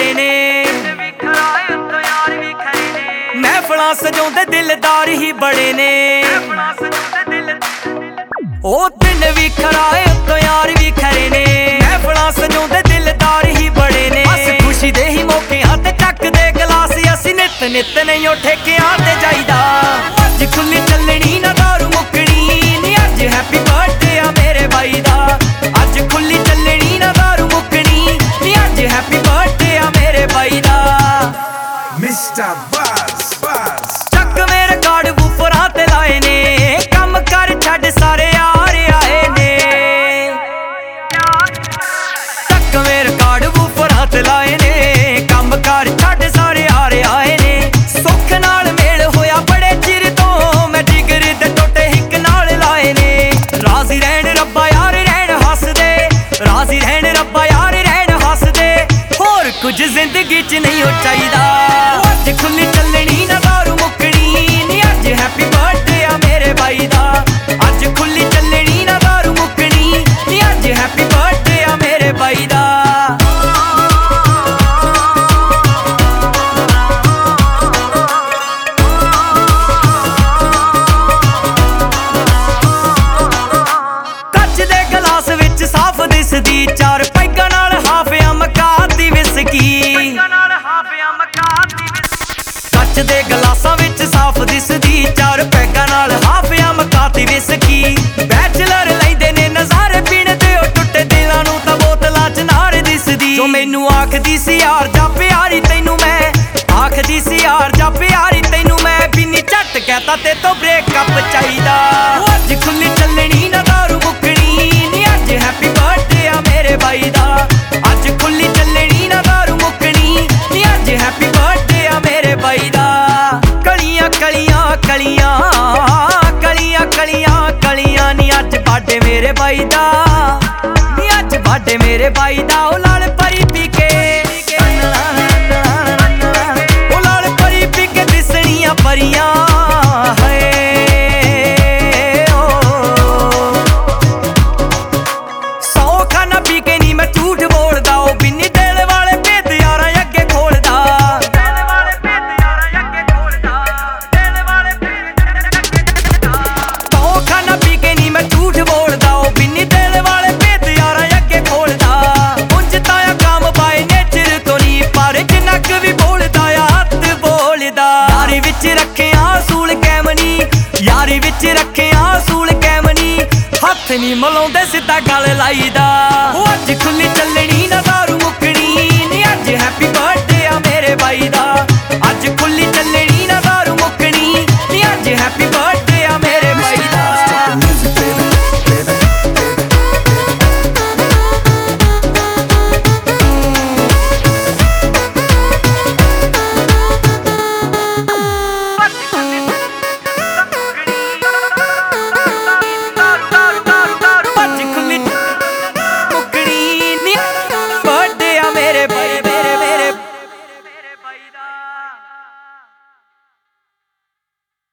खरे ने महफिलां सजाउंदे दिलदार ही बड़े ने ओ दिन भी खराए तो यार भी खरे ने महफिलां सजाउंदे दिलदार ही बड़े ने बस खुशी दे ही मौकिआं ते टकदे गलास असीं नित नित नहीं ओ ठेकिआं ते जाईदा अज खुली चलनी ना दारू मुकनी नी अज हैप्पी बर्थडे आ मेरे बाई दा अज खुली चलनी ना दारू मुकनी नी अज हैप्पी बर्थडे आ मेरे बाई दा मिस्टर बस चक मेरे कार्ड बूफरां ते लाए ने कम कर छड्ड सारे यार आए ने चक मेरे कार्ड बूफरां ते लाए ने कम कर छड्ड सारे यार आए ने सुख नाल मेल होया बड़े चिर तो मैं जिगर दे टोटे हिक नाल लाए ने राजी रहन रब्बा यार रहन हसदे राजी रहन रब्बा यार रहन हसदे होर कुछ जिंदगी च नहीं हो चाहिदा अज खुली चलनी ना दारू मुकनी नी अज हैप्पी बर्थडे आ मेरे बाई दा अज खुली चलनी ना दारू मुकनी नी अज हैप्पी बर्थडे आ मेरे बाई दा कच दे गलास विच साफ दिसदी चार पैगां नाल हाफिया मकाती विस्की कच दे गलासां विच साफ दिसदी चार पैगां नाल हाफिया मकाती विस्की बैचलर लैंदे ने नज़ारे पीण ते ओ टुੱਟੇ दिलां नूं तां बोतलां च नार दिसदी जो मैनू आखदी सी यार जा प्यारी तैनू मैं आखदी सी यार जा प्यारी तैनू मैं बिन्नी झट कहता ते तो ब्रेकअप चाहीदा अज खुली चलनी ना दारू मुकनी नी अज हैप्पी बर्थडे आ मेरे बाई दा अज खुली चलनी ना दारू मुकनी नी अज हैप्पी बर्थडे आ मेरे बाई दा कलियां कलियां कलियां कलियां कलियां कलियां नी अज बर्थडे मेरे बाई दा नी अज बर्थडे मेरे बाई दा ओ लाल परी पी के ओ लाल परी पी के दिसणियां परियां यारी विच रखे आसूल कैमनी हथ नी मलाउंदे सीधा गल लाईदा अज